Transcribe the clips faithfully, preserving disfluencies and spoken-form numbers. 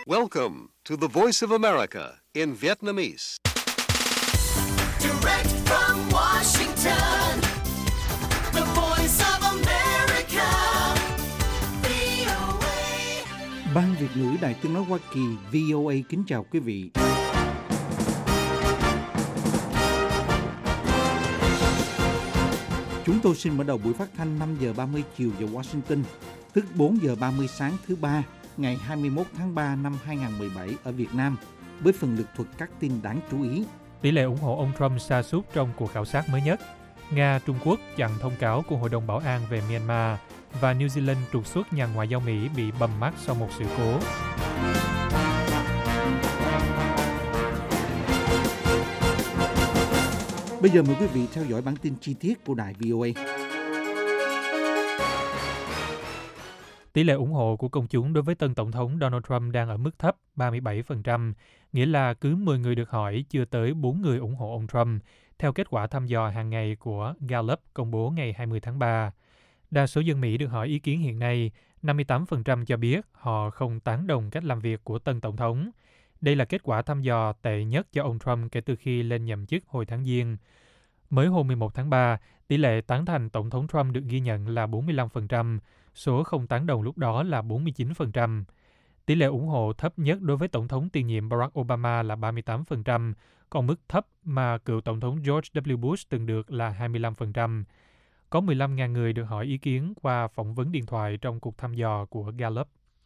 Welcome to the Voice of America in Vietnamese. Direct from Washington, the Voice of America, vê o a. Ban Việt ngữ Đài Tiếng nói Hoa Kỳ vê o a kính chào quý vị. Chúng tôi xin mở đầu buổi phát thanh năm giờ ba mươi chiều giờ Washington, tức bốn giờ ba mươi sáng thứ ba, ngày hai mươi mốt tháng ba năm hai nghìn không trăm mười bảy ở Việt Nam, với phần lược thuật các tin đáng chú ý. Tỷ lệ ủng hộ ông Trump sa sút trong cuộc khảo sát mới nhất. Nga, Trung Quốc chặn thông cáo của Hội đồng Bảo an về Myanmar và New Zealand trục xuất nhà ngoại giao Mỹ bị bầm mắt sau một sự cố. Bây giờ mời quý vị theo dõi bản tin chi tiết của đài vê o a. Tỷ lệ ủng hộ của công chúng đối với tân Tổng thống Donald Trump đang ở mức thấp ba mươi bảy phần trăm, nghĩa là cứ mười người được hỏi chưa tới bốn người ủng hộ ông Trump, theo kết quả thăm dò hàng ngày của Gallup công bố ngày hai mươi tháng ba. Đa số dân Mỹ được hỏi ý kiến hiện nay, năm mươi tám phần trăm cho biết họ không tán đồng cách làm việc của tân Tổng thống. Đây là kết quả thăm dò tệ nhất cho ông Trump kể từ khi lên nhậm chức hồi tháng Giêng. Mới hôm mười một tháng ba, tỷ lệ tán thành Tổng thống Trump được ghi nhận là bốn mươi lăm phần trăm, số không tán đồng lúc đó là bốn mươi chín phần trăm. Tỷ lệ ủng hộ thấp nhất đối với Tổng thống tiền nhiệm Barack Obama là ba mươi tám phần trăm, còn mức thấp mà cựu Tổng thống George W. Bush từng được là hai mươi lăm phần trăm. Có mười lăm nghìn người được hỏi ý kiến qua phỏng vấn điện thoại trong cuộc thăm dò của Gallup.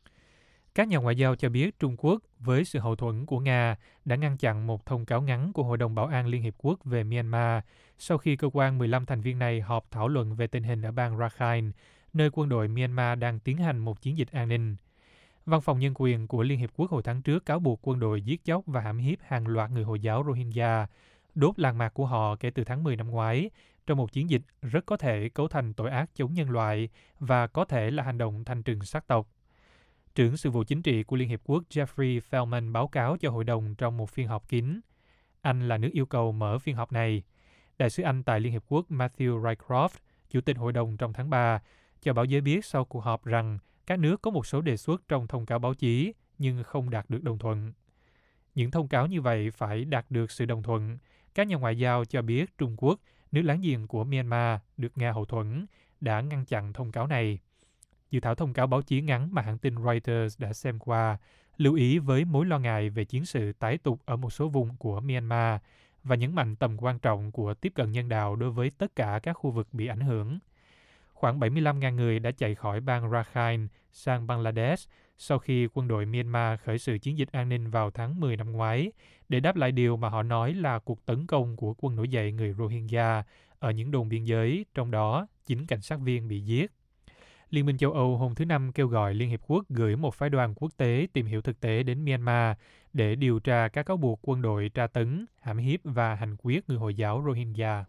Các nhà ngoại giao cho biết Trung Quốc, với sự hậu thuẫn của Nga, đã ngăn chặn một thông cáo ngắn của Hội đồng Bảo an Liên Hiệp Quốc về Myanmar sau khi cơ quan mười lăm thành viên này họp thảo luận về tình hình ở bang Rakhine, nơi quân đội Myanmar đang tiến hành một chiến dịch an ninh. Văn phòng Nhân quyền của Liên Hiệp Quốc hồi tháng trước cáo buộc quân đội giết chóc và hãm hiếp hàng loạt người Hồi giáo Rohingya, đốt làng mạc của họ kể từ tháng mười năm ngoái, trong một chiến dịch rất có thể cấu thành tội ác chống nhân loại và có thể là hành động thanh trừng sắc tộc. Trưởng sự vụ chính trị của Liên Hiệp Quốc Jeffrey Feltman báo cáo cho hội đồng trong một phiên họp kín. Anh là nước yêu cầu mở phiên họp này. Đại sứ Anh tại Liên Hiệp Quốc Matthew Rycroft, chủ tịch hội đồng trong tháng ba, cho báo giới biết sau cuộc họp rằng các nước có một số đề xuất trong thông cáo báo chí nhưng không đạt được đồng thuận. Những thông cáo như vậy phải đạt được sự đồng thuận. Các nhà ngoại giao cho biết Trung Quốc, nước láng giềng của Myanmar được Nga hậu thuẫn, đã ngăn chặn thông cáo này. Dự thảo thông cáo báo chí ngắn mà hãng tin Reuters đã xem qua lưu ý với mối lo ngại về chiến sự tái tục ở một số vùng của Myanmar và nhấn mạnh tầm quan trọng của tiếp cận nhân đạo đối với tất cả các khu vực bị ảnh hưởng. Khoảng bảy mươi lăm nghìn người đã chạy khỏi bang Rakhine sang Bangladesh sau khi quân đội Myanmar khởi sự chiến dịch an ninh vào tháng mười năm ngoái để đáp lại điều mà họ nói là cuộc tấn công của quân nổi dậy người Rohingya ở những đồn biên giới, trong đó chín cảnh sát viên bị giết. Liên minh châu Âu hôm thứ Năm kêu gọi Liên Hiệp Quốc gửi một phái đoàn quốc tế tìm hiểu thực tế đến Myanmar để điều tra các cáo buộc quân đội tra tấn, hãm hiếp và hành quyết người Hồi giáo Rohingya.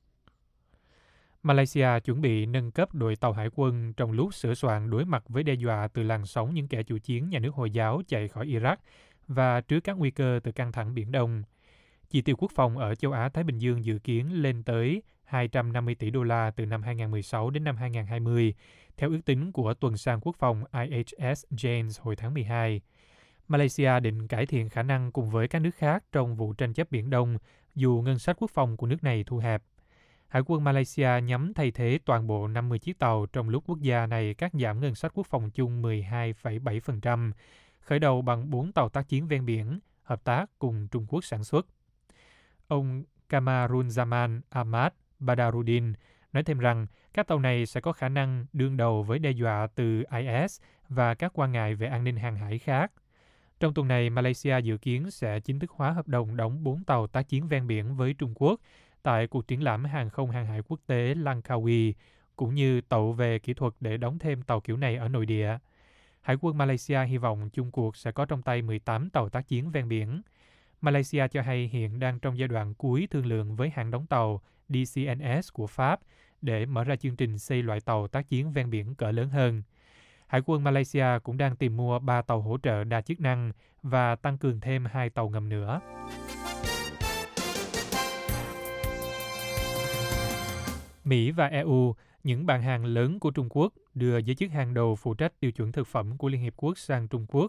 Malaysia chuẩn bị nâng cấp đội tàu hải quân trong lúc sửa soạn đối mặt với đe dọa từ làn sóng những kẻ chủ chiến nhà nước Hồi giáo chạy khỏi Iraq và trước các nguy cơ từ căng thẳng Biển Đông. Chi tiêu quốc phòng ở châu Á-Thái Bình Dương dự kiến lên tới hai trăm năm mươi tỷ đô la từ năm hai nghìn không trăm mười sáu đến năm hai nghìn không trăm hai mươi, theo ước tính của tuần san quốc phòng I H S Janes hồi tháng mười hai. Malaysia định cải thiện khả năng cùng với các nước khác trong vụ tranh chấp Biển Đông, dù ngân sách quốc phòng của nước này thu hẹp. Hải quân Malaysia nhắm thay thế toàn bộ năm mươi chiếc tàu trong lúc quốc gia này cắt giảm ngân sách quốc phòng chung mười hai phẩy bảy phần trăm, khởi đầu bằng bốn tàu tác chiến ven biển, hợp tác cùng Trung Quốc sản xuất. Ông Kamarunzaman Ahmad Badarudin nói thêm rằng các tàu này sẽ có khả năng đương đầu với đe dọa từ I S và các quan ngại về an ninh hàng hải khác. Trong tuần này, Malaysia dự kiến sẽ chính thức hóa hợp đồng đóng bốn tàu tác chiến ven biển với Trung Quốc tại cuộc triển lãm hàng không hàng hải quốc tế Langkawi, cũng như tậu về kỹ thuật để đóng thêm tàu kiểu này ở nội địa. Hải quân Malaysia hy vọng chung cuộc sẽ có trong tay mười tám tàu tác chiến ven biển. Malaysia cho hay hiện đang trong giai đoạn cuối thương lượng với hãng đóng tàu D C N S của Pháp để mở ra chương trình xây loại tàu tác chiến ven biển cỡ lớn hơn. Hải quân Malaysia cũng đang tìm mua ba tàu hỗ trợ đa chức năng và tăng cường thêm hai tàu ngầm nữa. Mỹ và E U, những bạn hàng lớn của Trung Quốc, đưa giới chức hàng đầu phụ trách tiêu chuẩn thực phẩm của Liên Hiệp Quốc sang Trung Quốc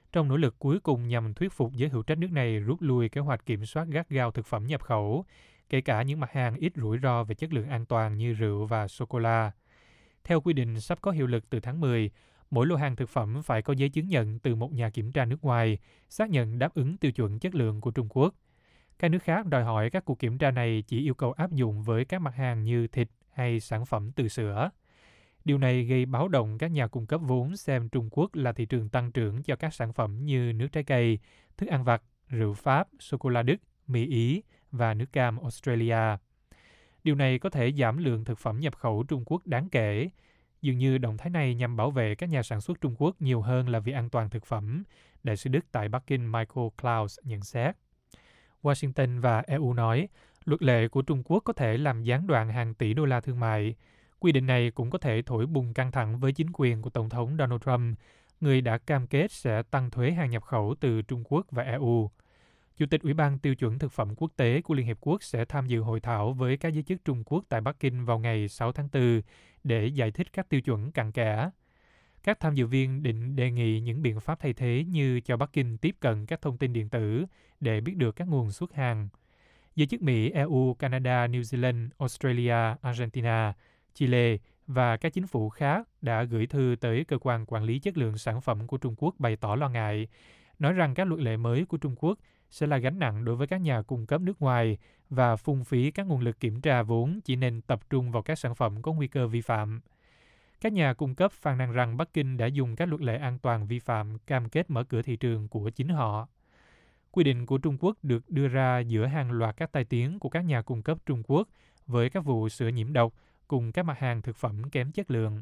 trong nỗ lực cuối cùng nhằm thuyết phục giới hữu trách nước này rút lui kế hoạch kiểm soát gắt gao thực phẩm nhập khẩu, kể cả những mặt hàng ít rủi ro về chất lượng an toàn như rượu và sô-cô-la. Theo quy định sắp có hiệu lực từ tháng mười, mỗi lô hàng thực phẩm phải có giấy chứng nhận từ một nhà kiểm tra nước ngoài, xác nhận đáp ứng tiêu chuẩn chất lượng của Trung Quốc. Các nước khác đòi hỏi các cuộc kiểm tra này chỉ yêu cầu áp dụng với các mặt hàng như thịt hay sản phẩm từ sữa. Điều này gây báo động các nhà cung cấp vốn xem Trung Quốc là thị trường tăng trưởng cho các sản phẩm như nước trái cây, thức ăn vặt, rượu Pháp, sô-cô-la Đức, mì Ý và nước cam Australia. Điều này có thể giảm lượng thực phẩm nhập khẩu Trung Quốc đáng kể. Dường như động thái này nhằm bảo vệ các nhà sản xuất Trung Quốc nhiều hơn là vì an toàn thực phẩm, Đại sứ Đức tại Bắc Kinh Michael Klaus nhận xét. Washington và e u nói, luật lệ của Trung Quốc có thể làm gián đoạn hàng tỷ đô la thương mại. Quy định này cũng có thể thổi bùng căng thẳng với chính quyền của Tổng thống Donald Trump, người đã cam kết sẽ tăng thuế hàng nhập khẩu từ Trung Quốc và e u. Chủ tịch Ủy ban Tiêu chuẩn Thực phẩm Quốc tế của Liên Hiệp Quốc sẽ tham dự hội thảo với các giới chức Trung Quốc tại Bắc Kinh vào ngày sáu tháng tư để giải thích các tiêu chuẩn cặn kẽ. Các tham dự viên định đề nghị những biện pháp thay thế như cho Bắc Kinh tiếp cận các thông tin điện tử để biết được các nguồn xuất hàng. Giới chức Mỹ, e u, Canada, New Zealand, Australia, Argentina, Chile và các chính phủ khác đã gửi thư tới cơ quan quản lý chất lượng sản phẩm của Trung Quốc bày tỏ lo ngại, nói rằng các luật lệ mới của Trung Quốc sẽ là gánh nặng đối với các nhà cung cấp nước ngoài và phung phí các nguồn lực kiểm tra vốn chỉ nên tập trung vào các sản phẩm có nguy cơ vi phạm. Các nhà cung cấp phàn nàn rằng Bắc Kinh đã dùng các luật lệ an toàn vi phạm cam kết mở cửa thị trường của chính họ. Quy định của Trung Quốc được đưa ra giữa hàng loạt các tai tiếng của các nhà cung cấp Trung Quốc với các vụ sữa nhiễm độc cùng các mặt hàng thực phẩm kém chất lượng.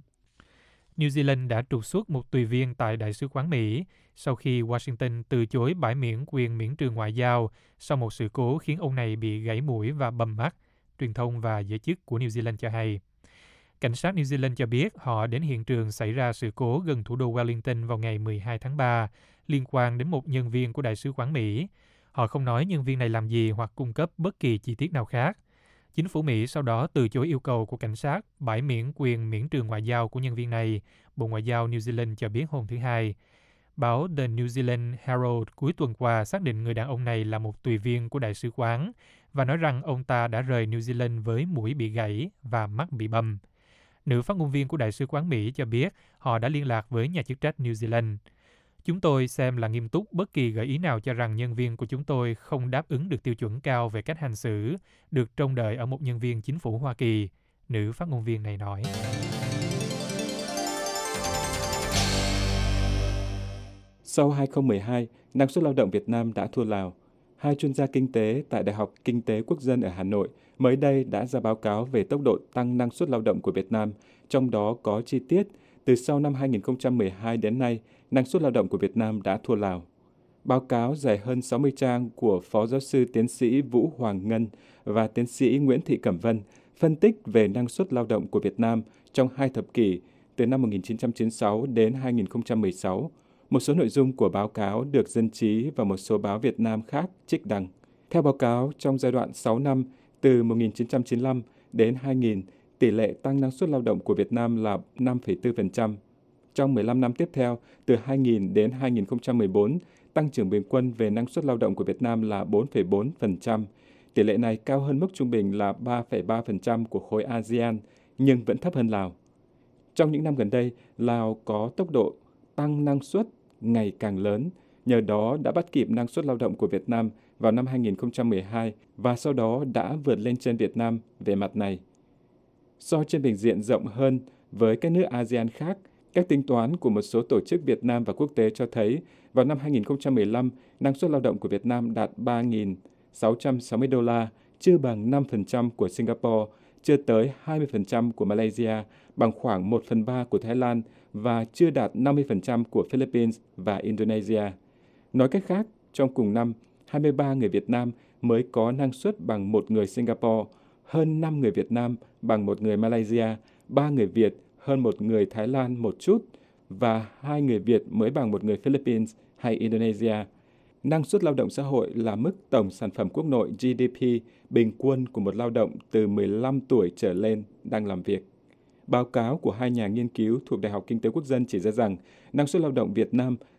New Zealand đã trục xuất một tùy viên tại Đại sứ quán Mỹ sau khi Washington từ chối bãi miễn quyền miễn trừ ngoại giao sau một sự cố khiến ông này bị gãy mũi và bầm mắt, truyền thông và giới chức của New Zealand cho hay. Cảnh sát New Zealand cho biết họ đến hiện trường xảy ra sự cố gần thủ đô Wellington vào ngày mười hai tháng ba liên quan đến một nhân viên của Đại sứ quán Mỹ. Họ không nói nhân viên này làm gì hoặc cung cấp bất kỳ chi tiết nào khác. Chính phủ Mỹ sau đó từ chối yêu cầu của cảnh sát bãi miễn quyền miễn trừ ngoại giao của nhân viên này, Bộ Ngoại giao New Zealand cho biết hôm thứ Hai. Báo The New Zealand Herald cuối tuần qua xác định người đàn ông này là một tùy viên của đại sứ quán và nói rằng ông ta đã rời New Zealand với mũi bị gãy và mắt bị bầm. Nữ phát ngôn viên của Đại sứ quán Mỹ cho biết họ đã liên lạc với nhà chức trách New Zealand. Chúng tôi xem là nghiêm túc bất kỳ gợi ý nào cho rằng nhân viên của chúng tôi không đáp ứng được tiêu chuẩn cao về cách hành xử, được trông đợi ở một nhân viên chính phủ Hoa Kỳ, nữ phát ngôn viên này nói. Sau hai không một hai, năng suất lao động Việt Nam đã thua Lào. Hai chuyên gia kinh tế tại Đại học Kinh tế Quốc dân ở Hà Nội mới đây đã ra báo cáo về tốc độ tăng năng suất lao động của Việt Nam, trong đó có chi tiết từ sau năm hai không một hai đến nay, năng suất lao động của Việt Nam đã thua Lào. Báo cáo dài hơn sáu mươi trang của Phó Giáo sư Tiến sĩ Vũ Hoàng Ngân và Tiến sĩ Nguyễn Thị Cẩm Vân phân tích về năng suất lao động của Việt Nam trong hai thập kỷ từ năm một nghìn chín trăm chín mươi sáu đến hai nghìn không trăm mười sáu. Một số nội dung của báo cáo được Dân trí và một số báo Việt Nam khác trích đăng. Theo báo cáo, trong giai đoạn sáu năm từ một nghìn chín trăm chín mươi lăm đến hai nghìn, tỷ lệ tăng năng suất lao động của Việt Nam là năm phẩy bốn phần trăm. Trong mười lăm năm tiếp theo, từ hai nghìn đến hai nghìn không trăm mười bốn, tăng trưởng bình quân về năng suất lao động của Việt Nam là bốn phẩy bốn phần trăm. Tỷ lệ này cao hơn mức trung bình là ba phẩy ba phần trăm của khối a sê an, nhưng vẫn thấp hơn Lào. Trong những năm gần đây, Lào có tốc độ tăng năng suất ngày càng lớn, nhờ đó đã bắt kịp năng suất lao động của Việt Nam vào năm hai nghìn không trăm mười hai và sau đó đã vượt lên trên Việt Nam về mặt này. So trên bình diện rộng hơn với các nước a sê an khác, các tính toán của một số tổ chức Việt Nam và quốc tế cho thấy vào năm hai nghìn không trăm mười lăm, năng suất lao động của Việt Nam đạt ba nghìn sáu trăm sáu mươi đô la, chưa bằng năm phần trăm của Singapore, chưa tới hai mươi phần trăm của Malaysia, bằng khoảng một phần ba của Thái Lan và chưa đạt năm mươi phần trăm của Philippines và Indonesia. Nói cách khác, trong cùng năm, hai mươi ba người Việt Nam mới có năng suất bằng một người Singapore, hơn năm người Việt Nam bằng một người Malaysia, ba người Việt hơn một người Thái Lan một chút và hai người Việt mới bằng một người Philippines hay Indonesia. Năng suất lao động xã hội là mức tổng sản phẩm quốc nội G D P bình quân của một lao động từ mười lăm tuổi trở lên đang làm việc. Báo cáo của hai nhà nghiên cứu thuộc Đại học Kinh tế Quốc dân chỉ ra rằng năng suất lao động Việt Nam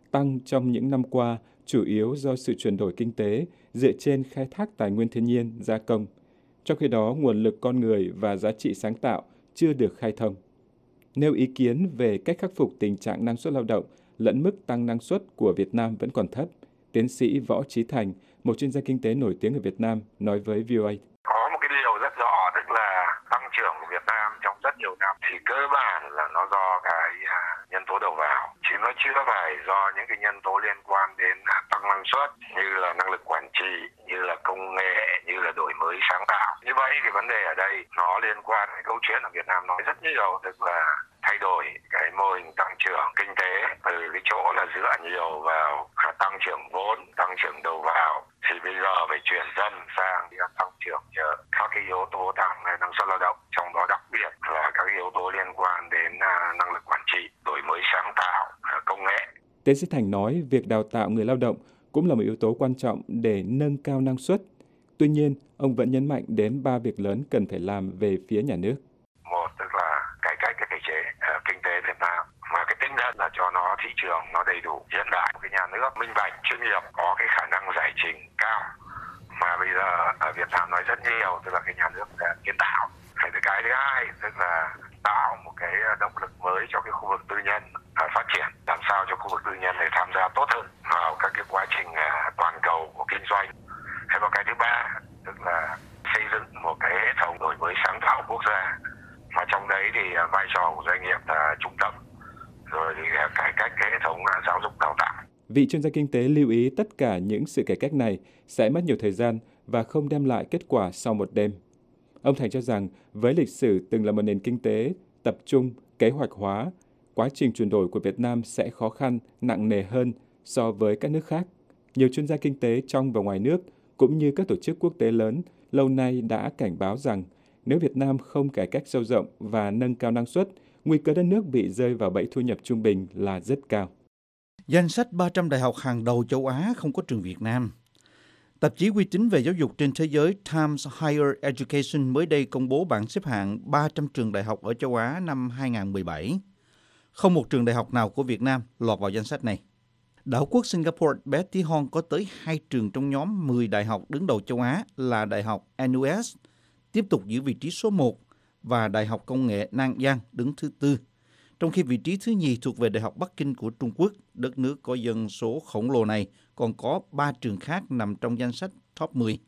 tăng trong những năm qua chủ yếu do sự chuyển đổi kinh tế dựa trên khai thác tài nguyên thiên nhiên, gia công. Trong khi đó, nguồn lực con người và giá trị sáng tạo chưa được khai thông. Nêu ý kiến về cách khắc phục tình trạng năng suất lao động lẫn mức tăng năng suất của Việt Nam vẫn còn thấp, tiến sĩ Võ Trí Thành, một chuyên gia kinh tế nổi tiếng ở Việt Nam, nói với vê o a. Có một cái điều rất rõ, tức là tăng trưởng của Việt Nam trong rất nhiều năm thì cơ bản là nó do cái à, nhân tố đầu vào, chứ nó chưa phải do những cái nhân tố liên quan đến à, tăng năng suất như là năng lực quản trị, như là công nghệ, như là đổi mới sáng tạo. Như vậy thì vấn đề ở đây nó liên quan đến câu chuyện ở Việt Nam nói rất nhiều, tức là thay đổi cái mô hình tăng trưởng kinh tế từ cái chỗ là dựa nhiều vào tăng trưởng vốn, tăng trưởng đầu vào, thì bây giờ phải chuyển dần sang tăng trưởng nhờ các cái yếu tố tăng năng suất lao động, trong đó đặc biệt là các cái yếu tố liên quan đến năng lực quản trị, đổi mới sáng tạo, công nghệ. Tiến sĩ Thành nói việc đào tạo người lao động cũng là một yếu tố quan trọng để nâng cao năng suất. Tuy nhiên, ông vẫn nhấn mạnh đến ba việc lớn cần phải làm về phía nhà nước. Một, tức là cải cách cái thể chế uh, kinh tế Việt Nam, mà cái tinh thần là cho nó thị trường nó đầy đủ, hiện đại, cái nhà nước minh bạch, chuyên nghiệp, có cái khả năng giải trình cao. Mà bây giờ ở Việt Nam nói rất nhiều, tức là cái nhà nước uh, kiến tạo. Cái cái thứ hai, tức là tạo một cái động lực mới cho cái khu vực tư nhân uh, phát triển, làm sao cho khu vực tư nhân này tham gia tốt hơn vào các cái quá trình uh, toàn cầu của kinh doanh. Hay một cái thứ ba, tức là xây dựng một cái hệ thống đổi mới sáng tạo quốc gia, mà trong đấy thì vai trò của doanh nghiệp là trung tâm, rồi thì cải cách cái hệ thống giáo dục đào tạo. Vị chuyên gia kinh tế lưu ý tất cả những sự cải cách này sẽ mất nhiều thời gian và không đem lại kết quả sau một đêm. Ông Thành cho rằng với lịch sử từng là một nền kinh tế tập trung, kế hoạch hóa, quá trình chuyển đổi của Việt Nam sẽ khó khăn, nặng nề hơn so với các nước khác. Nhiều chuyên gia kinh tế trong và ngoài nước cũng như các tổ chức quốc tế lớn lâu nay đã cảnh báo rằng nếu Việt Nam không cải cách sâu rộng và nâng cao năng suất, nguy cơ đất nước bị rơi vào bẫy thu nhập trung bình là rất cao. Danh sách ba trăm đại học hàng đầu châu Á không có trường Việt Nam. Tạp chí uy tín về giáo dục trên thế giới Times Higher Education mới đây công bố bảng xếp hạng ba trăm trường đại học ở châu Á năm hai không một bảy. Không một trường đại học nào của Việt Nam lọt vào danh sách này. Đảo quốc Singapore bé tí hon có tới hai trường trong nhóm mười đại học đứng đầu châu Á là Đại học en u ét, tiếp tục giữ vị trí số một, và Đại học Công nghệ Nan Giang đứng thứ tư. Trong khi vị trí thứ nhì thuộc về Đại học Bắc Kinh của Trung Quốc, đất nước có dân số khổng lồ này còn có ba trường khác nằm trong danh sách top mười.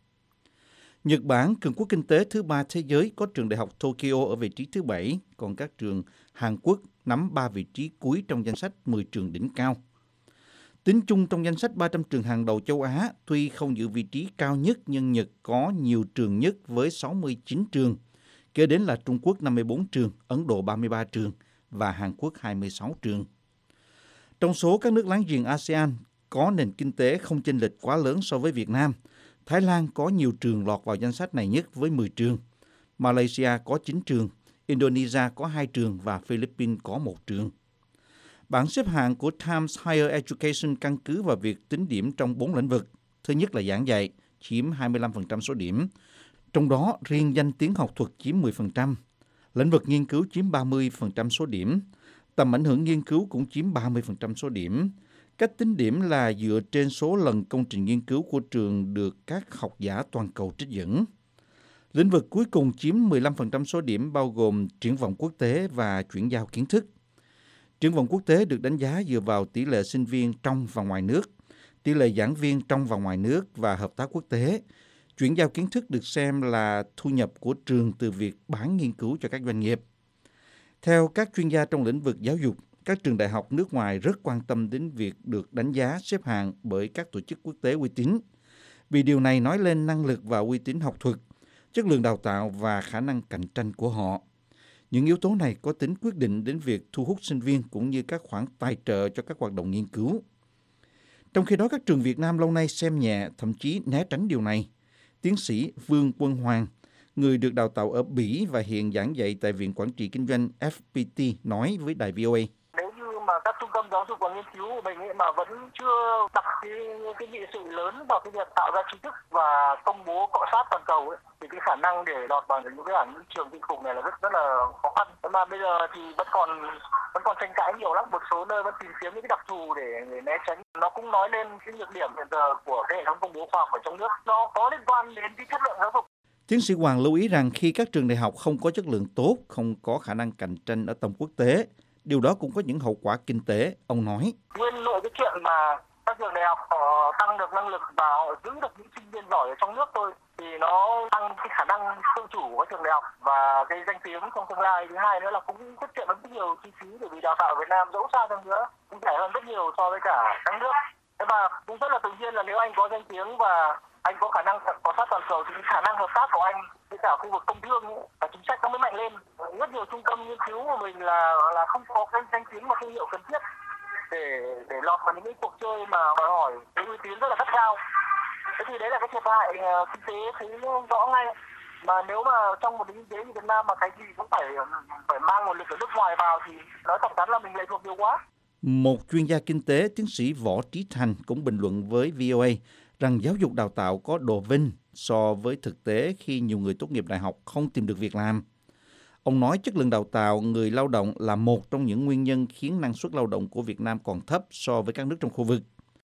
Nhật Bản, cường quốc kinh tế thứ ba thế giới, có trường Đại học Tokyo ở vị trí thứ bảy, còn các trường Hàn Quốc nắm ba vị trí cuối trong danh sách mười trường đỉnh cao. Tính chung trong danh sách ba trăm trường hàng đầu châu Á, tuy không giữ vị trí cao nhất nhưng Nhật có nhiều trường nhất với sáu mươi chín trường. Kế đến là Trung Quốc năm mươi bốn trường, Ấn Độ ba mươi ba trường và Hàn Quốc hai mươi sáu trường. Trong số các nước láng giềng a sê an có nền kinh tế không chênh lệch quá lớn so với Việt Nam, Thái Lan có nhiều trường lọt vào danh sách này nhất với mười trường. Malaysia có chín trường, Indonesia có hai trường và Philippines có một trường. Bảng xếp hạng của Times Higher Education căn cứ vào việc tính điểm trong bốn lĩnh vực. Thứ nhất là giảng dạy, chiếm hai mươi lăm phần trăm số điểm. Trong đó, riêng danh tiếng học thuật chiếm mười phần trăm. Lĩnh vực nghiên cứu chiếm ba mươi phần trăm số điểm. Tầm ảnh hưởng nghiên cứu cũng chiếm ba mươi phần trăm số điểm. Cách tính điểm là dựa trên số lần công trình nghiên cứu của trường được các học giả toàn cầu trích dẫn. Lĩnh vực cuối cùng chiếm mười lăm phần trăm số điểm bao gồm triển vọng quốc tế và chuyển giao kiến thức. Triển vọng quốc tế được đánh giá dựa vào tỷ lệ sinh viên trong và ngoài nước, tỷ lệ giảng viên trong và ngoài nước và hợp tác quốc tế. Chuyển giao kiến thức được xem là thu nhập của trường từ việc bán nghiên cứu cho các doanh nghiệp. Theo các chuyên gia trong lĩnh vực giáo dục, các trường đại học nước ngoài rất quan tâm đến việc được đánh giá xếp hạng bởi các tổ chức quốc tế uy tín, vì điều này nói lên năng lực và uy tín học thuật, chất lượng đào tạo và khả năng cạnh tranh của họ. Những yếu tố này có tính quyết định đến việc thu hút sinh viên cũng như các khoản tài trợ cho các hoạt động nghiên cứu. Trong khi đó, các trường Việt Nam lâu nay xem nhẹ, thậm chí né tránh điều này. Tiến sĩ Vương Quân Hoàng, người được đào tạo ở Bỉ và hiện giảng dạy tại Viện Quản trị Kinh doanh ép pê tê, nói với đài vê o a. Nếu như mà các trung tâm giáo dục và nghiên cứu của mình ấy mà vẫn chưa đặt cái cái nghị sự lớn vào cái việc tạo ra tri thức và công bố cọ sát toàn cầu ấy, thì cái khả năng để lọt vào những cái bảng trường kinh khủng này là rất rất là khó khăn. Mà bây giờ thì vẫn còn vẫn còn tranh cãi nhiều lắm, một số nơi vẫn tìm kiếm những cái đặc thù để, để né tránh. Nó cũng nói lên cái nhược điểm hiện giờ của cái hệ thống công bố khoa học ở trong nước, nó có liên quan đến cái chất lượng giáo dục. Tiến sĩ Hoàng lưu ý rằng khi các trường đại học không có chất lượng tốt, không có khả năng cạnh tranh ở tầm quốc tế, điều đó cũng có những hậu quả kinh tế, ông nói. Nguyên nội cái chuyện mà các trường đại học họ tăng được năng lực và họ giữ được những sinh viên giỏi ở trong nước thôi, thì nó tăng cái khả năng tự chủ của trường đại học và cái danh tiếng trong tương lai. Thứ hai nữa là cũng tiết kiệm rất nhiều chi phí, bởi vì đào tạo ở Việt Nam dẫu sao hơn nữa cũng rẻ hơn rất nhiều so với cả các nước. Thế và cũng rất là tự nhiên là nếu anh có danh tiếng và anh có khả năng có sát toàn cầu thì khả năng hợp tác của anh với cả khu vực công thương và chính sách nó mới mạnh lên. Rất nhiều trung tâm nghiên cứu của mình là là không có cái danh tiếng và thương hiệu cần thiết để để lọt vào những cái cuộc chơi mà đòi hỏi cái uy tín rất là gắt gao. Thế thì đấy là cái thiệt hại uh, kinh tế thấy rõ ngay. Mà nếu mà trong một nền kinh tế như Việt Nam mà cái gì cũng phải phải mang nguồn lực ở nước ngoài vào thì nói thật chắn là mình lệ thuộc nhiều quá. Một chuyên gia kinh tế, tiến sĩ Võ Trí Thành cũng bình luận với vê o a rằng giáo dục đào tạo có độ vinh so với thực tế khi nhiều người tốt nghiệp đại học không tìm được việc làm. Ông nói chất lượng đào tạo người lao động là một trong những nguyên nhân khiến năng suất lao động của Việt Nam còn thấp so với các nước trong khu vực.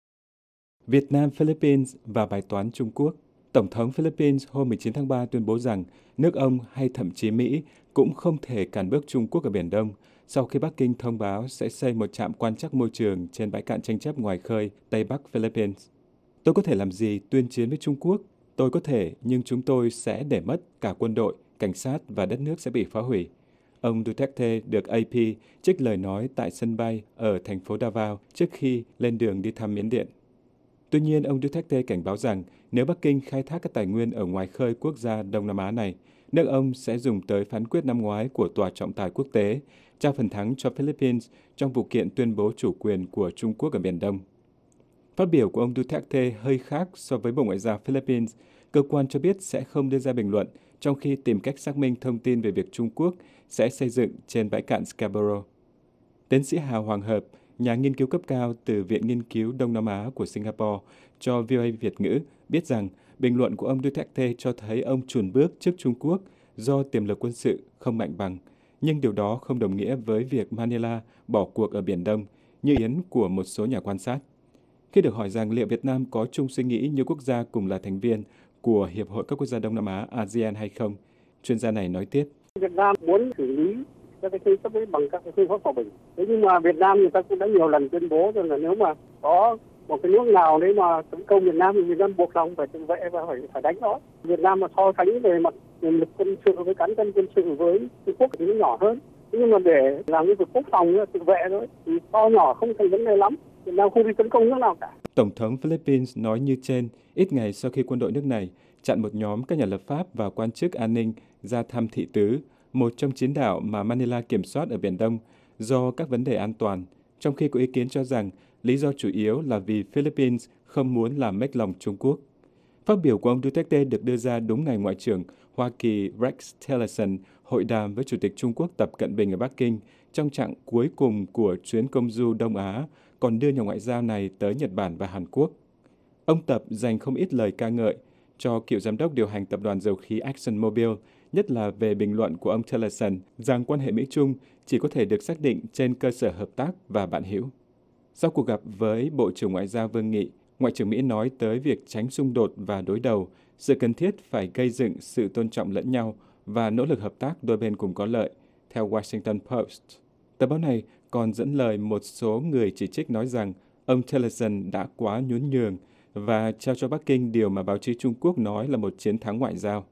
Việt Nam, Philippines và bài toán Trung Quốc. Tổng thống Philippines hôm mười chín tháng ba tuyên bố rằng nước ông hay thậm chí Mỹ cũng không thể cản bước Trung Quốc ở Biển Đông sau khi Bắc Kinh thông báo sẽ xây một trạm quan trắc môi trường trên bãi cạn tranh chấp ngoài khơi Tây Bắc Philippines. Tôi có thể làm gì tuyên chiến với Trung Quốc? Tôi có thể, nhưng chúng tôi sẽ để mất cả quân đội, cảnh sát và đất nước sẽ bị phá hủy. Ông Duterte được a pê trích lời nói tại sân bay ở thành phố Davao trước khi lên đường đi thăm Miến Điện. Tuy nhiên, ông Duterte cảnh báo rằng nếu Bắc Kinh khai thác các tài nguyên ở ngoài khơi quốc gia Đông Nam Á này, nước ông sẽ dùng tới phán quyết năm ngoái của Tòa trọng tài quốc tế, trao phần thắng cho Philippines trong vụ kiện tuyên bố chủ quyền của Trung Quốc ở Biển Đông. Phát biểu của ông Duterte hơi khác so với Bộ Ngoại giao Philippines. Cơ quan cho biết sẽ không đưa ra bình luận, trong khi tìm cách xác minh thông tin về việc Trung Quốc sẽ xây dựng trên bãi cạn Scarborough. Tiến sĩ Hà Hoàng Hợp, nhà nghiên cứu cấp cao từ Viện Nghiên cứu Đông Nam Á của Singapore, cho vê o a Việt ngữ biết rằng bình luận của ông Duterte cho thấy ông chùn bước trước Trung Quốc do tiềm lực quân sự không mạnh bằng, nhưng điều đó không đồng nghĩa với việc Manila bỏ cuộc ở Biển Đông, như ý kiến của một số nhà quan sát. Khi được hỏi rằng liệu Việt Nam có chung suy nghĩ như quốc gia cùng là thành viên của Hiệp hội các quốc gia Đông Nam Á a sê an hay không, chuyên gia này nói tiếp. Việt Nam muốn xử lý các cái tranh chấp ấy bằng các cái phương pháp hòa bình. Thế nhưng mà Việt Nam người ta cũng đã nhiều lần tuyên bố rằng là nếu mà có một cái nước nào đấy mà tấn công Việt Nam thì Việt Nam buộc lòng phải tự vệ và phải phải đánh nó. Việt Nam mà so sánh về mặt nguồn lực quân sự với cán cân quân sự với Trung Quốc thì nó nhỏ hơn. Thế nhưng mà để làm cái việc quốc phòng tự vệ thôi thì to nhỏ không thành vấn đề lắm. Việt Nam không đi tấn công nước nào cả. Tổng thống Philippines nói như trên, ít ngày sau khi quân đội nước này chặn một nhóm các nhà lập pháp và quan chức an ninh ra thăm Thị Tứ, một trong chín đảo mà Manila kiểm soát ở Biển Đông, do các vấn đề an toàn, trong khi có ý kiến cho rằng lý do chủ yếu là vì Philippines không muốn làm mếch lòng Trung Quốc. Phát biểu của ông Duterte được đưa ra đúng ngày Ngoại trưởng Hoa Kỳ Rex Tillerson hội đàm với Chủ tịch Trung Quốc Tập Cận Bình ở Bắc Kinh trong chặng cuối cùng của chuyến công du Đông Á, còn đưa nhà ngoại giao này tới Nhật Bản và Hàn Quốc. Ông Tập dành không ít lời ca ngợi cho cựu giám đốc điều hành tập đoàn dầu khí ExxonMobil, nhất là về bình luận của ông Tillerson rằng quan hệ Mỹ-Trung chỉ có thể được xác định trên cơ sở hợp tác và bạn hữu. Sau cuộc gặp với Bộ trưởng Ngoại giao Vương Nghị, Ngoại trưởng Mỹ nói tới việc tránh xung đột và đối đầu, sự cần thiết phải gây dựng sự tôn trọng lẫn nhau và nỗ lực hợp tác đôi bên cùng có lợi, theo Washington Post. Tờ báo này còn dẫn lời một số người chỉ trích nói rằng ông Tillerson đã quá nhún nhường và trao cho Bắc Kinh điều mà báo chí Trung Quốc nói là một chiến thắng ngoại giao.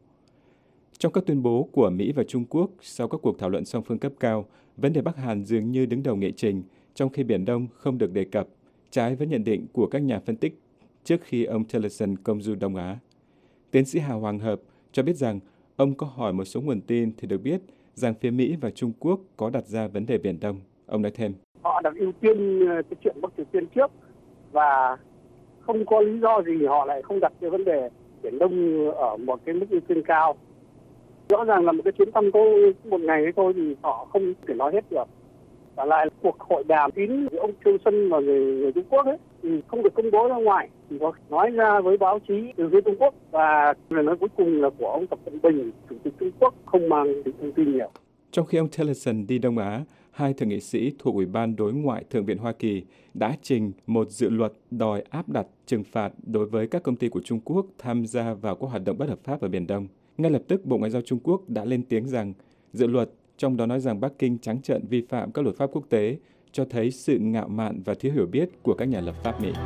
Trong các tuyên bố của Mỹ và Trung Quốc sau các cuộc thảo luận song phương cấp cao, vấn đề Bắc Hàn dường như đứng đầu nghị trình, trong khi Biển Đông không được đề cập, trái với nhận định của các nhà phân tích trước khi ông Tillerson công du Đông Á. Tiến sĩ Hà Hoàng Hợp cho biết rằng ông có hỏi một số nguồn tin thì được biết rằng phía Mỹ và Trung Quốc có đặt ra vấn đề Biển Đông. Ông nói thêm. Họ đặt ưu tiên cái chuyện Bắc Triều Tiên trước và không có lý do gì họ lại không đặt cái vấn đề Biển Đông ở một cái mức ưu tiên cao. Rõ ràng là một cái chuyến thăm có một ngày ấy thôi thì họ không thể nói hết được. Và lại cuộc hội đàm kín giữa ông Trương Xuân và người, người Trung Quốc ấy thì không được công bố ra ngoài, chỉ có nói ra với báo chí từ phía Trung Quốc, và lời nói cuối cùng là của ông Tập Cận Bình, chủ tịch Trung Quốc, không mang tính thông tin nhiều. Trong khi ông Tillerson đi Đông Á, hai thượng nghị sĩ thuộc Ủy ban Đối ngoại Thượng viện Hoa Kỳ đã trình một dự luật đòi áp đặt trừng phạt đối với các công ty của Trung Quốc tham gia vào các hoạt động bất hợp pháp ở Biển Đông. Ngay lập tức, Bộ Ngoại giao Trung Quốc đã lên tiếng rằng dự luật, trong đó nói rằng Bắc Kinh trắng trợn vi phạm các luật pháp quốc tế, cho thấy sự ngạo mạn và thiếu hiểu biết của các nhà lập pháp Mỹ.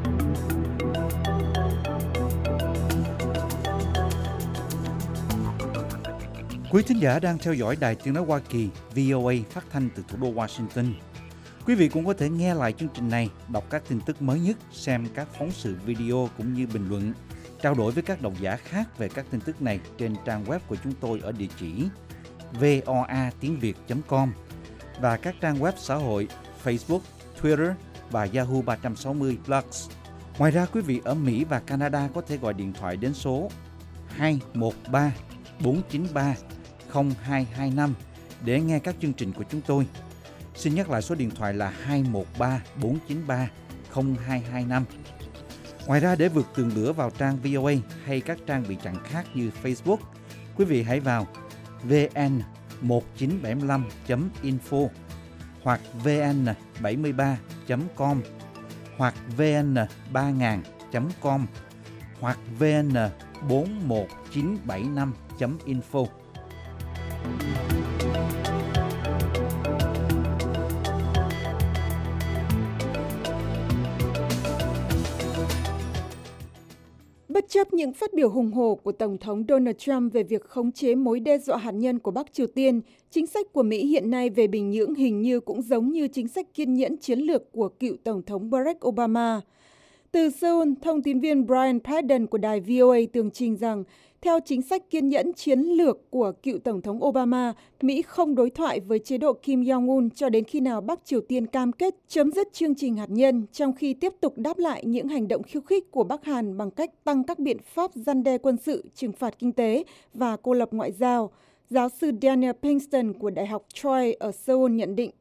Quý thính giả đang theo dõi Đài Tiếng nói Hoa Kỳ vê o a phát thanh từ thủ đô Washington. Quý vị cũng có thể nghe lại chương trình này, đọc các tin tức mới nhất, xem các phóng sự video cũng như bình luận, trao đổi với các độc giả khác về các tin tức này trên trang web của chúng tôi ở địa chỉ voa tiếng việt chấm com và các trang web xã hội Facebook, Twitter và Yahoo ba sáu không Plus. Ngoài ra, quý vị ở Mỹ và Canada có thể gọi điện thoại đến số hai một ba bốn chín ba không hai hai năm để nghe các chương trình của chúng tôi. Xin nhắc lại số điện thoại là hai một ba bốn chín ba không hai hai năm. Ngoài ra, để vượt tường lửa vào trang vê o a hay các trang bị chặn khác như Facebook, quý vị hãy vào vn một chín bảy năm chấm info hoặc vn bảy ba chấm com hoặc vn ba nghìn chấm com hoặc vn bốn một chín bảy năm chấm info. Bất chấp những phát biểu hùng hổ của Tổng thống Donald Trump về việc khống chế mối đe dọa hạt nhân của Bắc Triều Tiên, chính sách của Mỹ hiện nay về Bình Nhưỡng hình như cũng giống như chính sách kiên nhẫn chiến lược của cựu Tổng thống Barack Obama. Từ Seoul, thông tin viên Brian Padden của đài vê o a tường trình rằng, theo chính sách kiên nhẫn chiến lược của cựu Tổng thống Obama, Mỹ không đối thoại với chế độ Kim Jong-un cho đến khi nào Bắc Triều Tiên cam kết chấm dứt chương trình hạt nhân, trong khi tiếp tục đáp lại những hành động khiêu khích của Bắc Hàn bằng cách tăng các biện pháp răn đe quân sự, trừng phạt kinh tế và cô lập ngoại giao. Giáo sư Daniel Pinkston của Đại học Troy ở Seoul nhận định.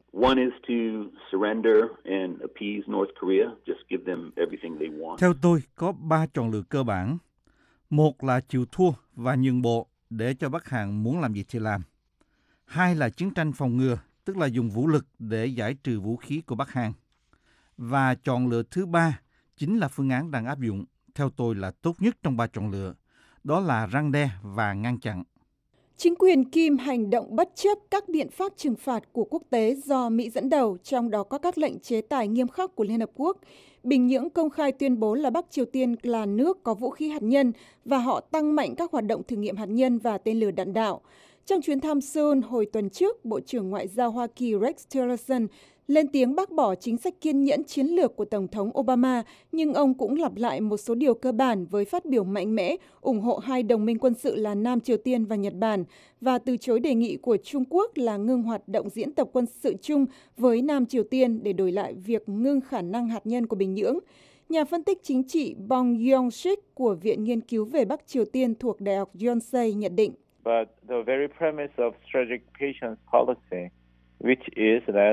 Theo tôi, có ba chọn lựa cơ bản. Một là chịu thua và nhượng bộ để cho Bắc Hàn muốn làm gì thì làm. Hai là chiến tranh phòng ngừa, tức là dùng vũ lực để giải trừ vũ khí của Bắc Hàn. Và chọn lựa thứ ba chính là phương án đang áp dụng, theo tôi là tốt nhất trong ba chọn lựa. Đó là răn đe và ngăn chặn. Chính quyền Kim hành động bất chấp các biện pháp trừng phạt của quốc tế do Mỹ dẫn đầu, trong đó có các lệnh chế tài nghiêm khắc của Liên Hợp Quốc. Bình Nhưỡng công khai tuyên bố là Bắc Triều Tiên là nước có vũ khí hạt nhân và họ tăng mạnh các hoạt động thử nghiệm hạt nhân và tên lửa đạn đạo. Trong chuyến thăm Seoul hồi tuần trước, Bộ trưởng Ngoại giao Hoa Kỳ Rex Tillerson lên tiếng bác bỏ chính sách kiên nhẫn chiến lược của Tổng thống Obama, nhưng ông cũng lặp lại một số điều cơ bản với phát biểu mạnh mẽ ủng hộ hai đồng minh quân sự là Nam Triều Tiên và Nhật Bản, và từ chối đề nghị của Trung Quốc là ngưng hoạt động diễn tập quân sự chung với Nam Triều Tiên để đổi lại việc ngưng khả năng hạt nhân của Bình Nhưỡng. Nhà phân tích chính trị Bong Yong-sik của Viện Nghiên cứu về Bắc Triều Tiên thuộc Đại học Yonsei nhận định. But the very premise of strategic patience policy, which is that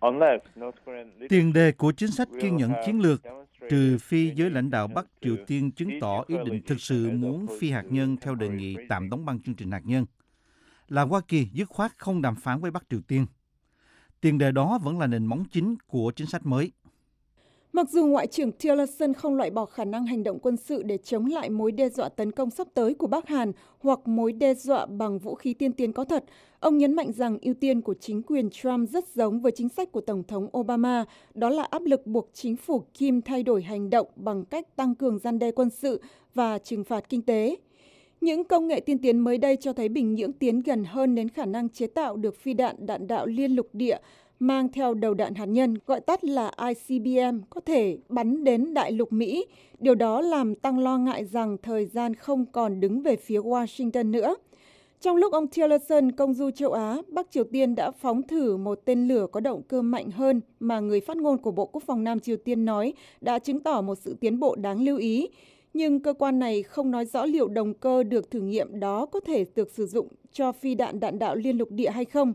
tiền đề của chính sách kiên nhẫn chiến lược, trừ phi giới lãnh đạo Bắc Triều Tiên chứng tỏ ý định thực sự muốn phi hạt nhân theo đề nghị tạm đóng băng chương trình hạt nhân, là Hoa Kỳ dứt khoát không đàm phán với Bắc Triều Tiên. Tiền đề đó vẫn là nền móng chính của chính sách mới. Mặc dù Ngoại trưởng Tillerson không loại bỏ khả năng hành động quân sự để chống lại mối đe dọa tấn công sắp tới của Bắc Hàn hoặc mối đe dọa bằng vũ khí tiên tiến có thật, ông nhấn mạnh rằng ưu tiên của chính quyền Trump rất giống với chính sách của Tổng thống Obama, đó là áp lực buộc chính phủ Kim thay đổi hành động bằng cách tăng cường răn đe quân sự và trừng phạt kinh tế. Những công nghệ tiên tiến mới đây cho thấy Bình Nhưỡng tiến gần hơn đến khả năng chế tạo được phi đạn đạn đạo liên lục địa mang theo đầu đạn hạt nhân, gọi tắt là I C B M, có thể bắn đến đại lục Mỹ. Điều đó làm tăng lo ngại rằng thời gian không còn đứng về phía Washington nữa. Trong lúc ông Tillerson công du châu Á, Bắc Triều Tiên đã phóng thử một tên lửa có động cơ mạnh hơn mà người phát ngôn của Bộ Quốc phòng Nam Triều Tiên nói đã chứng tỏ một sự tiến bộ đáng lưu ý. Nhưng cơ quan này không nói rõ liệu động cơ được thử nghiệm đó có thể được sử dụng cho phi đạn đạn đạo liên lục địa hay không.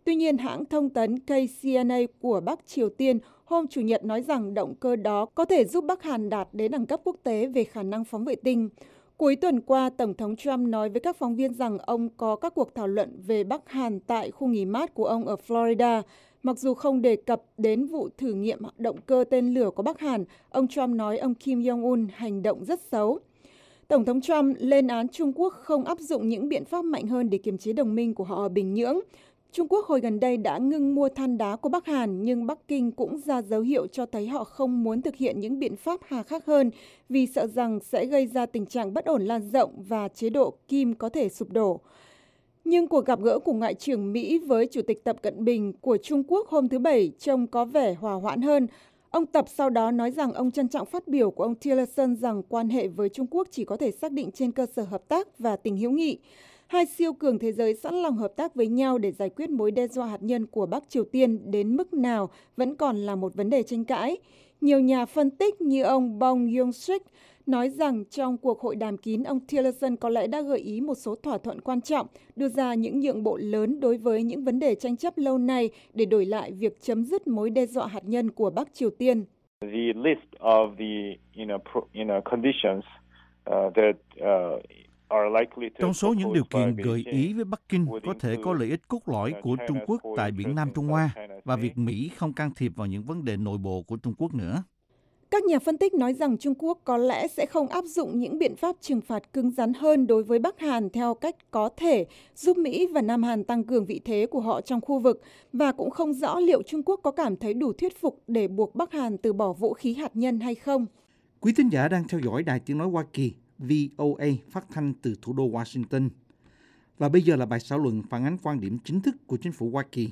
Tuy nhiên, hãng thông tấn K C N A của Bắc Triều Tiên hôm Chủ nhật nói rằng động cơ đó có thể giúp Bắc Hàn đạt đến đẳng cấp quốc tế về khả năng phóng vệ tinh. Cuối tuần qua, Tổng thống Trump nói với các phóng viên rằng ông có các cuộc thảo luận về Bắc Hàn tại khu nghỉ mát của ông ở Florida. Mặc dù không đề cập đến vụ thử nghiệm động cơ tên lửa của Bắc Hàn, ông Trump nói ông Kim Jong-un hành động rất xấu. Tổng thống Trump lên án Trung Quốc không áp dụng những biện pháp mạnh hơn để kiềm chế đồng minh của họ ở Bình Nhưỡng. Trung Quốc hồi gần đây đã ngưng mua than đá của Bắc Hàn, nhưng Bắc Kinh cũng ra dấu hiệu cho thấy họ không muốn thực hiện những biện pháp hà khắc hơn vì sợ rằng sẽ gây ra tình trạng bất ổn lan rộng và chế độ Kim có thể sụp đổ. Nhưng cuộc gặp gỡ của Ngoại trưởng Mỹ với Chủ tịch Tập Cận Bình của Trung Quốc hôm thứ Bảy trông có vẻ hòa hoãn hơn. Ông Tập sau đó nói rằng ông trân trọng phát biểu của ông Tillerson rằng quan hệ với Trung Quốc chỉ có thể xác định trên cơ sở hợp tác và tình hữu nghị. Hai siêu cường thế giới sẵn lòng hợp tác với nhau để giải quyết mối đe dọa hạt nhân của Bắc Triều Tiên đến mức nào vẫn còn là một vấn đề tranh cãi. Nhiều nhà phân tích như ông Bong Yong-sik nói rằng trong cuộc hội đàm kín, ông Tillerson có lẽ đã gợi ý một số thỏa thuận quan trọng, đưa ra những nhượng bộ lớn đối với những vấn đề tranh chấp lâu nay để đổi lại việc chấm dứt mối đe dọa hạt nhân của Bắc Triều Tiên. The list of the you know pro, you know conditions uh, that uh, Trong số những điều kiện gợi ý với Bắc Kinh có thể có lợi ích cốt lõi của Trung Quốc tại Biển Nam Trung Hoa và việc Mỹ không can thiệp vào những vấn đề nội bộ của Trung Quốc nữa. Các nhà phân tích nói rằng Trung Quốc có lẽ sẽ không áp dụng những biện pháp trừng phạt cứng rắn hơn đối với Bắc Hàn theo cách có thể giúp Mỹ và Nam Hàn tăng cường vị thế của họ trong khu vực, và cũng không rõ liệu Trung Quốc có cảm thấy đủ thuyết phục để buộc Bắc Hàn từ bỏ vũ khí hạt nhân hay không. Quý thính giả đang theo dõi Đài Tiếng Nói Hoa Kỳ V O A phát thanh từ thủ đô Washington. Và bây giờ là bài xã luận phản ánh quan điểm chính thức của chính phủ Hoa Kỳ.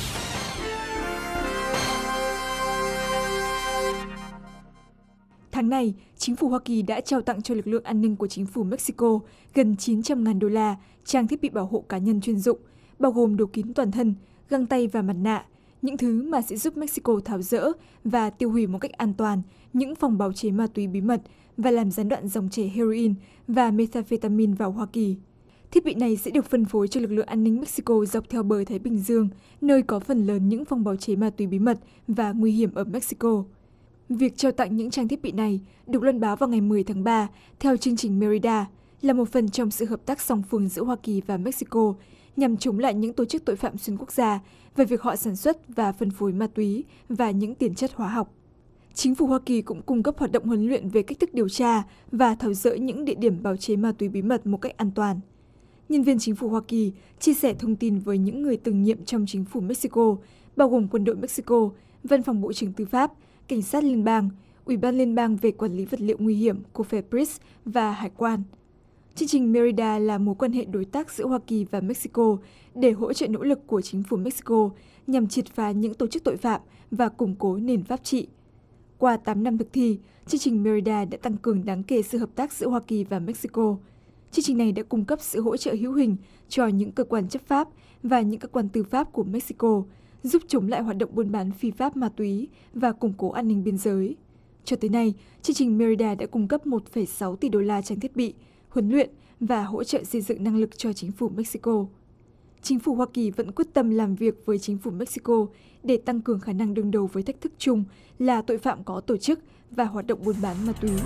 Tháng này, chính phủ Hoa Kỳ đã trao tặng cho lực lượng an ninh của chính phủ Mexico gần chín trăm ngàn đô la trang thiết bị bảo hộ cá nhân chuyên dụng, bao gồm đồ kín toàn thân, găng tay và mặt nạ, những thứ mà sẽ giúp Mexico tháo dỡ và tiêu hủy một cách an toàn những phòng bào chế ma túy bí mật và làm gián đoạn dòng chảy heroin và methamphetamine vào Hoa Kỳ. Thiết bị này sẽ được phân phối cho lực lượng an ninh Mexico dọc theo bờ Thái Bình Dương, nơi có phần lớn những phòng bào chế ma túy bí mật và nguy hiểm ở Mexico. Việc trao tặng những trang thiết bị này được loan báo vào ngày mười tháng ba theo chương trình Merida, là một phần trong sự hợp tác song phương giữa Hoa Kỳ và Mexico nhằm chống lại những tổ chức tội phạm xuyên quốc gia về việc họ sản xuất và phân phối ma túy và những tiền chất hóa học. Chính phủ Hoa Kỳ cũng cung cấp hoạt động huấn luyện về cách thức điều tra và tháo dỡ những địa điểm bào chế ma túy bí mật một cách an toàn. Nhân viên chính phủ Hoa Kỳ chia sẻ thông tin với những người từng nhiệm trong chính phủ Mexico, bao gồm quân đội Mexico, Văn phòng Bộ trưởng Tư pháp, Cảnh sát Liên bang, Ủy ban Liên bang về quản lý vật liệu nguy hiểm của COFEPRIS và Hải quan. Chương trình Merida là mối quan hệ đối tác giữa Hoa Kỳ và Mexico để hỗ trợ nỗ lực của chính phủ Mexico nhằm triệt phá những tổ chức tội phạm và củng cố nền pháp trị. Qua tám năm thực thi, chương trình Merida đã tăng cường đáng kể sự hợp tác giữa Hoa Kỳ và Mexico. Chương trình này đã cung cấp sự hỗ trợ hữu hình cho những cơ quan chấp pháp và những cơ quan tư pháp của Mexico, giúp chống lại hoạt động buôn bán phi pháp ma túy và củng cố an ninh biên giới. Cho tới nay, chương trình Merida đã cung cấp một phẩy sáu tỷ đô la trang thiết bị, huấn luyện và hỗ trợ xây dựng năng lực cho chính phủ Mexico. Chính phủ Hoa Kỳ vẫn quyết tâm làm việc với chính phủ Mexico để tăng cường khả năng đương đầu với thách thức chung là tội phạm có tổ chức và hoạt động buôn bán ma túy.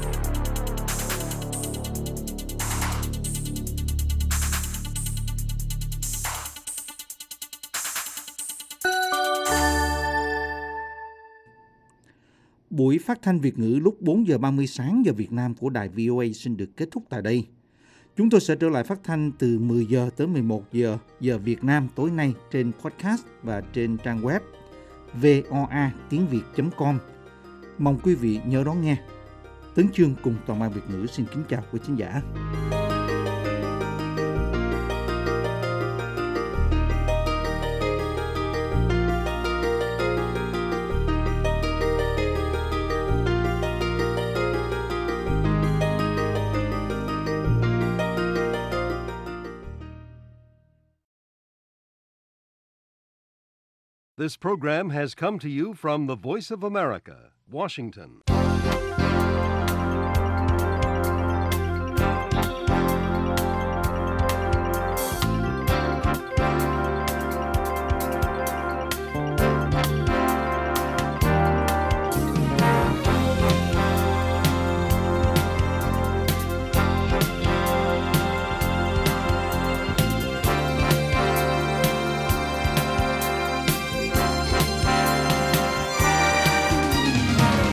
Buổi phát thanh Việt ngữ lúc bốn giờ ba mươi sáng giờ Việt Nam của đài V O A xin được kết thúc tại đây. Chúng tôi sẽ trở lại phát thanh từ mười giờ tới mười một giờ giờ Việt Nam tối nay trên podcast và trên trang web voa tiếng việt chấm com. Mong quý vị nhớ đón nghe. Tấn Chương cùng toàn ban Việt ngữ xin kính chào quý khán giả. This program has come to you from the Voice of America, Washington.